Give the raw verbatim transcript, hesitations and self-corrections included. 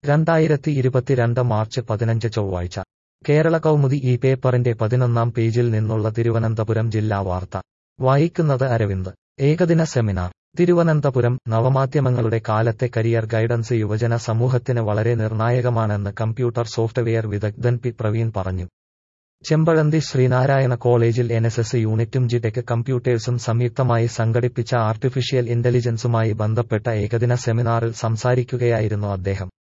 രണ്ടായിരത്തി ഇരുപത്തിരണ്ട് മാർച്ച് പതിനഞ്ച് ചൊവ്വാഴ്ച കേരള കൗമുദി ഈ പേപ്പറിന്റെ പതിനൊന്നാം പേജിൽ നിന്നുള്ള തിരുവനന്തപുരം ജില്ലാ വാർത്ത വായിക്കുന്നത് അരവിന്ദ്. ഏകദിന സെമിനാർ തിരുവനന്തപുരം. നവമാധ്യമങ്ങളുടെ കാലത്തെ കരിയർ ഗൈഡൻസ് യുവജന സമൂഹത്തിന് വളരെ നിർണായകമാണെന്ന് കമ്പ്യൂട്ടർ സോഫ്റ്റ്വെയർ വിദഗ്ധൻ പി പ്രവീൺ പറഞ്ഞു. ചെമ്പഴന്തി ശ്രീനാരായണ കോളേജിൽ എൻ എസ് എസ് യൂണിറ്റും ജിടെക് കമ്പ്യൂട്ടേഴ്സും സംയുക്തമായി സംഘടിപ്പിച്ച ആർട്ടിഫിഷ്യൽ ഇന്റലിജൻസുമായി ബന്ധപ്പെട്ട ഏകദിന സെമിനാറിൽ സംസാരിക്കുകയായിരുന്നു അദ്ദേഹം.